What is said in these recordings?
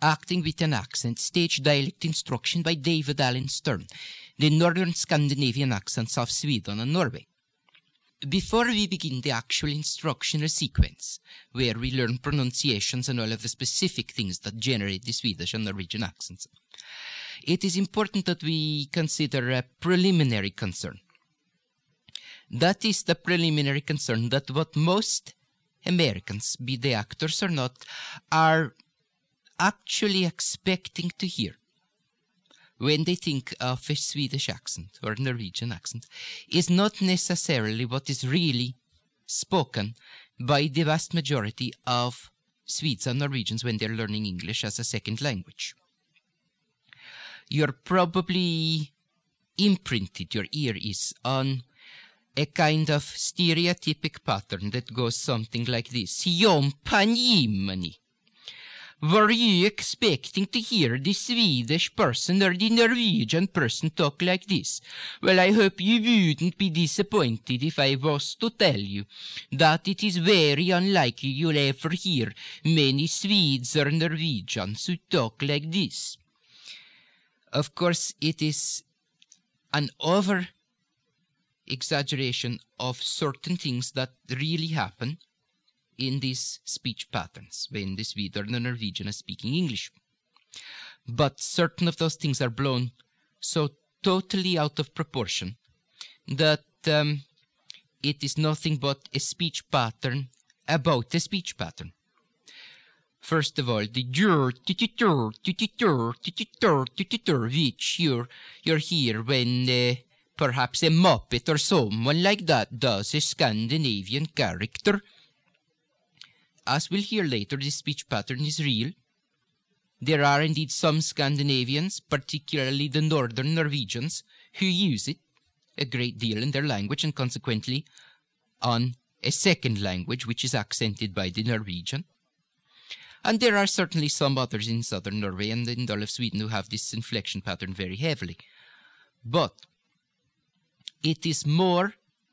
Acting with an Accent, Stage Dialect Instruction by David Allen Stern, The Northern Scandinavian Accents of Sweden and Norway. Before we begin the actual instructional sequence, where we learn pronunciations and all of the specific things that generate the Swedish and Norwegian accents, it is important that we consider a preliminary concern. That is the preliminary concern that what most Americans, be they actors or not, are actually expecting to hear when they think of a Swedish accent or Norwegian accent is not necessarily what is really spoken by the vast majority of Swedes and Norwegians when they're learning English as a second language. You're probably imprinted, your ear is, on a kind of stereotypic pattern that goes something like this. Jompanjimani. Were you expecting to hear the Swedish person or the Norwegian person talk like this? Well, I hope you wouldn't be disappointed if I was to tell you that it is very unlikely you'll ever hear many Swedes or Norwegians who talk like this. Of course, it is an over-exaggeration of certain things that really happen in these speech patterns when the Swede or the Norwegian is speaking English. But certain of those things are blown so totally out of proportion that it is nothing but a speech pattern about a speech pattern. First of all, the which you're here when perhaps a Muppet or someone like that does a Scandinavian character. As we'll hear later, this speech pattern is real. There are indeed some Scandinavians, particularly the northern Norwegians, who use it a great deal in their language and consequently on a second language which is accented by the Norwegian. And there are certainly some others in southern Norway and in all of Sweden who have this inflection pattern very heavily. But it is more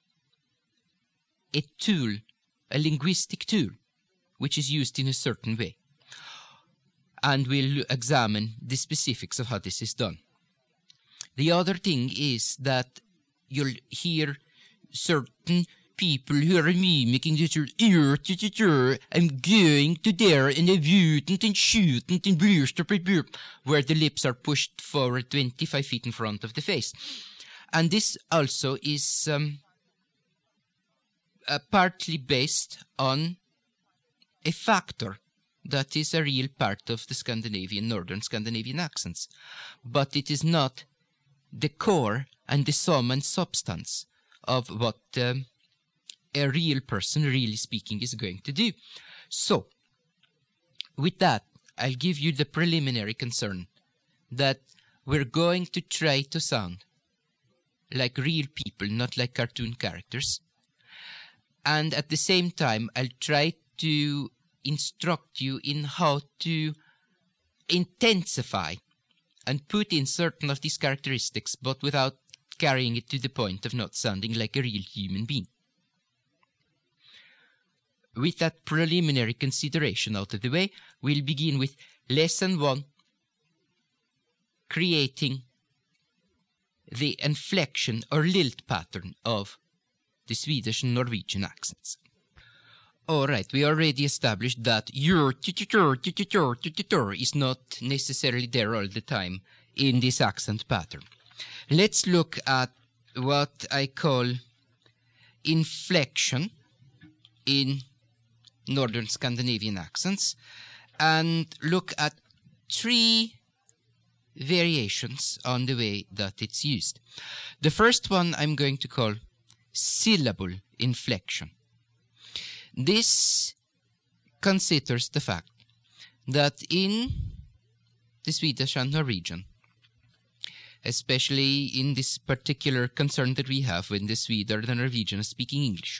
a tool, a linguistic tool, which is used in a certain way. And we'll examine the specifics of how this is done. The other thing is that you'll hear certain people who are mimicking this I'm going to there and I wouldn't and shouldn't and blur, where the lips are pushed forward 25 feet in front of the face. And this also is partly based on a factor that is a real part of the Scandinavian, northern Scandinavian accents. But it is not the core and the sum and substance of what a real person really speaking is going to do. So, with that, I'll give you the preliminary concern that we're going to try to sound like real people, not like cartoon characters. And at the same time, I'll try to instruct you in how to intensify and put in certain of these characteristics, but without carrying it to the point of not sounding like a real human being. With that preliminary consideration out of the way, we'll begin with Lesson 1, creating the inflection or lilt pattern of the Swedish and Norwegian accents. Alright, we already established that your is not necessarily there all the time in this accent pattern. Let's look at what I call inflection in northern Scandinavian accents and look at 3 variations on the way that it's used. The first one I'm going to call syllable inflection. This considers the fact that in the Swedish and Norwegian, especially in this particular concern that we have when the Swede or the Norwegian is speaking English,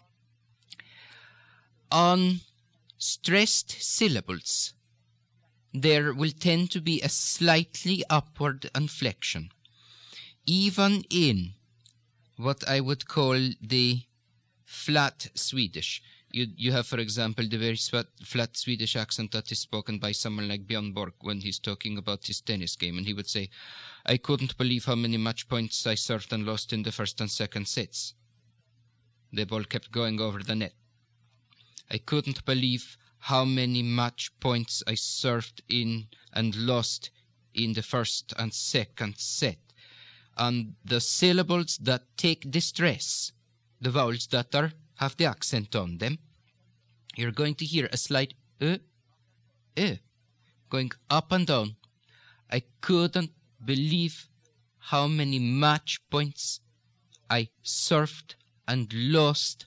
on stressed syllables, there will tend to be a slightly upward inflection, even in what I would call the flat Swedish. You have, for example, the very flat Swedish accent that is spoken by someone like Björn Borg when he's talking about his tennis game, and he would say, "I couldn't believe how many match points I served and lost in the first and second sets. The ball kept going over the net. I couldn't believe how many match points I served in and lost in the first and second set." And the syllables that take the stress, the vowels that have the accent on them, you're going to hear a slight going up and down. I couldn't believe how many match points I served and lost.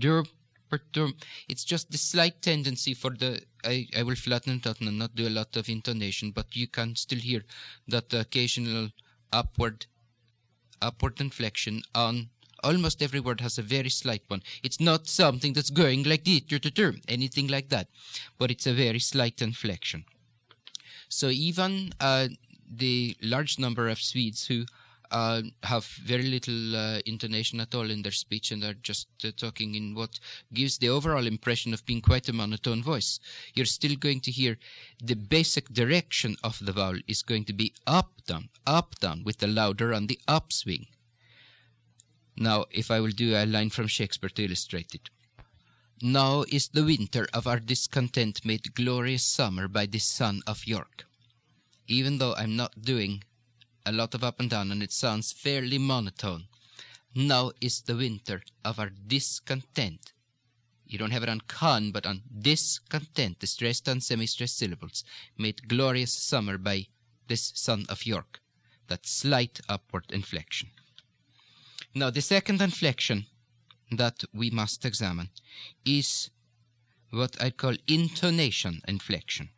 It's just the slight tendency for the... I will flatten it out and not do a lot of intonation, but you can still hear that the occasional upward inflection on almost every word has a very slight one. It's not something that's going like this, anything like that, but it's a very slight inflection. So even the large number of Swedes who have very little intonation at all in their speech and are just talking in what gives the overall impression of being quite a monotone voice, you're still going to hear the basic direction of the vowel is going to be up, down, with the louder on the upswing. Now, if I will do a line from Shakespeare to illustrate it. "Now is the winter of our discontent made glorious summer by the son of York." Even though I'm not doing a lot of up and down and it sounds fairly monotone, now is the winter of our discontent. You don't have it on con, but on discontent, the stressed and semi-stressed syllables, made glorious summer by this son of York. That slight upward inflection. Now, the second inflection that we must examine is what I call intonation inflection.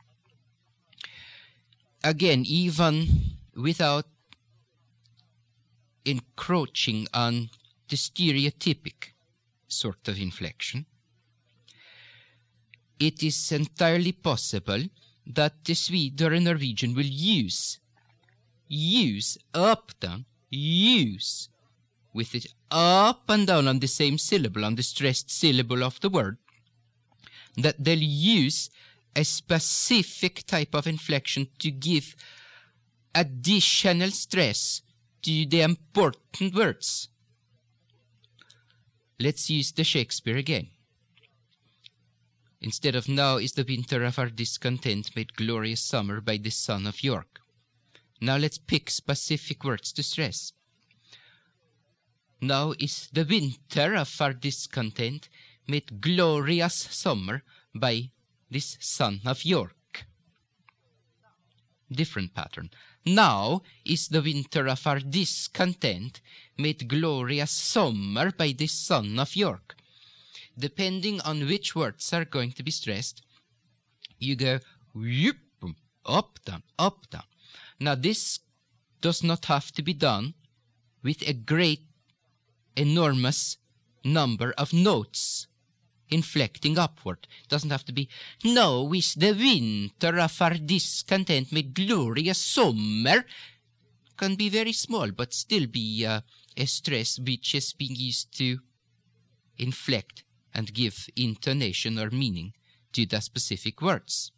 Again, even without encroaching on the stereotypic sort of inflection, it is entirely possible that the Swede or a Norwegian will use up, down, use with it up and down on the same syllable, on the stressed syllable of the word, that they'll use a specific type of inflection to give additional stress to the important words. Let's use the Shakespeare again. Instead of "now is the winter of our discontent made glorious summer by the son of York." Now let's pick specific words to stress. "Now is the winter of our discontent made glorious summer by this son of York." Different pattern. "Now is the winter of our discontent made glorious summer by this son of York." Depending on which words are going to be stressed, you go up, down, up, down. Now this does not have to be done with a great, enormous number of notes inflecting upward. It doesn't have to be "now is the winter of our discontent made glorious summer." Can be very small, but still be a stress which is being used to inflect and give intonation or meaning to the specific words.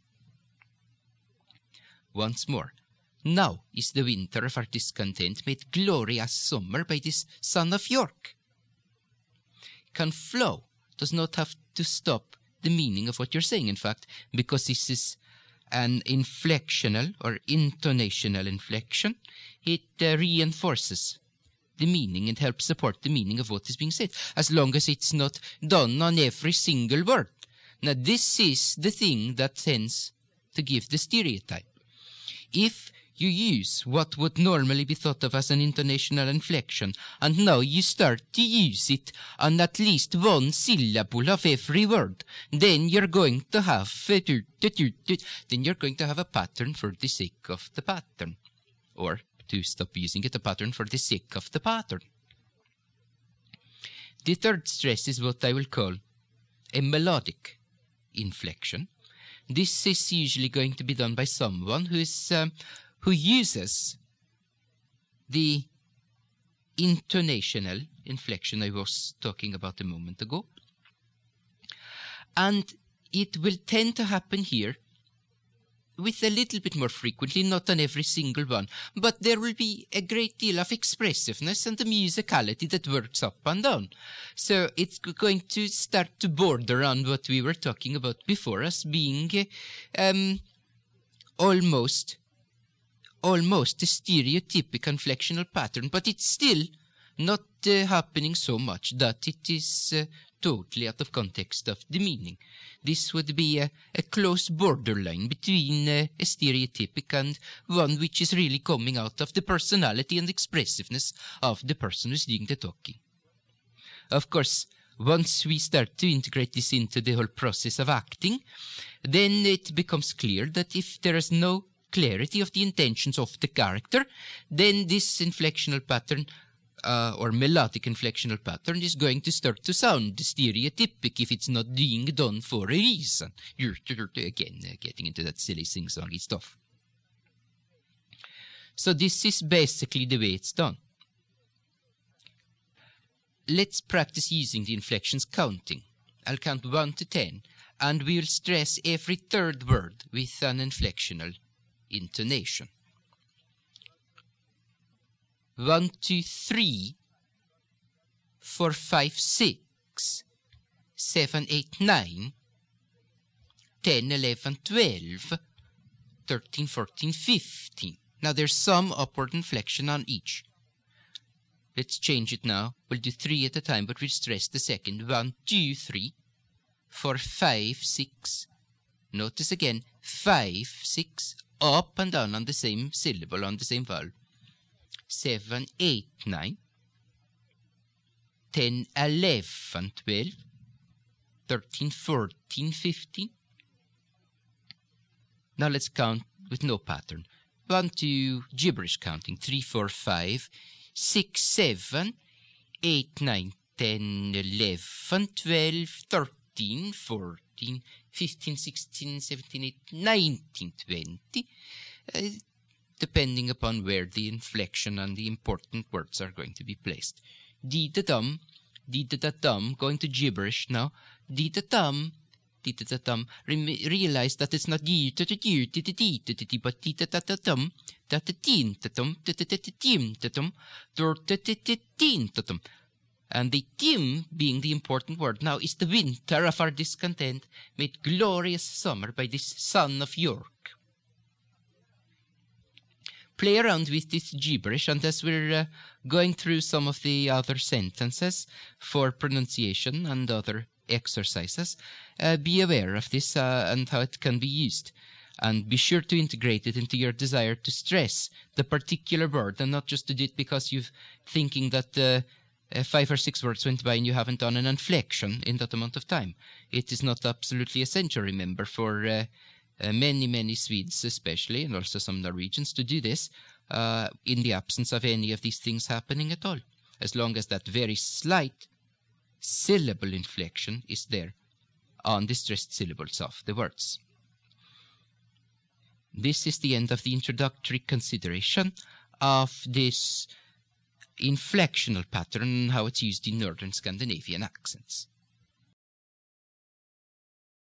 Once more. "Now is the winter of our discontent made glorious summer by this son of York." Can flow. Does not have to stop the meaning of what you're saying, in fact, because this is an inflectional or intonational inflection. It reinforces the meaning and helps support the meaning of what is being said, as long as it's not done on every single word. Now, this is the thing that tends to give the stereotype. If you use what would normally be thought of as an intonational inflection, and now you start to use it on at least one syllable of every word, then you're going to have a pattern for the sake of the pattern. Or, to stop using it, a pattern for the sake of the pattern. The third stress is what I will call a melodic inflection. This is usually going to be done by someone who uses the intonational inflection I was talking about a moment ago. And it will tend to happen here with a little bit more frequently, not on every single one, but there will be a great deal of expressiveness and the musicality that works up and down. So it's going to start to border on what we were talking about before as being almost a stereotypic inflectional pattern, but it's still not happening so much that it is totally out of context of the meaning. This would be a close borderline between a stereotypic and one which is really coming out of the personality and expressiveness of the person who's doing the talking. Of course, once we start to integrate this into the whole process of acting, then it becomes clear that if there is no clarity of the intentions of the character, then this inflectional pattern or melodic inflectional pattern is going to start to sound stereotypic if it's not being done for a reason. You're again getting into that silly sing-songy stuff. So this is basically the way it's done. Let's practice using the inflections counting. I'll count 1 to 10, and we'll stress every third word with an inflectional intonation. 1, 2, 3, 4, 5, 6, 7, 8, 9, 10, 11, 12, 13, 14, 15. Now there's some upward inflection on each. Let's change it now. We'll do 3 at a time, but we'll stress the second. 1, 2, 3, 4, 5, 6. Notice again, 5, 6, up and down on the same syllable, on the same vowel. 7, 8, 9, 10, 11, 12, 13, 14, 15. Now let's count with no pattern. 1, 2, gibberish counting. 3, 4, 5, 6, 7, 8, 9, 10, 11, 12, 13, 14, 15, 16, 17, 18, 19, 20. Depending upon where the inflection and the important words are going to be placed. Dee-da-dum, dee-da-da-dum, going to gibberish now. Dee-da-dum, dee-da-da-dum. Realize that it's not dee-da-da-dee, but dee-da-da-da-dum, da-da-deen-da-dum, da-da-da-da-dee-da-dum, da-da-da-da-deen-da-dum. And the dim being the important word now is the winter of our discontent, made glorious summer by this son of York. Play around with this gibberish, and as we're going through some of the other sentences for pronunciation and other exercises, be aware of this and how it can be used. And be sure to integrate it into your desire to stress the particular word, and not just to do it because you're thinking that 5 or 6 words went by and you haven't done an inflection in that amount of time. It is not absolutely essential, remember, for many Swedes especially, and also some Norwegians, to do this in the absence of any of these things happening at all, as long as that very slight syllable inflection is there on the stressed syllables of the words. This is the end of the introductory consideration of this inflectional pattern and how it's used in Northern Scandinavian accents.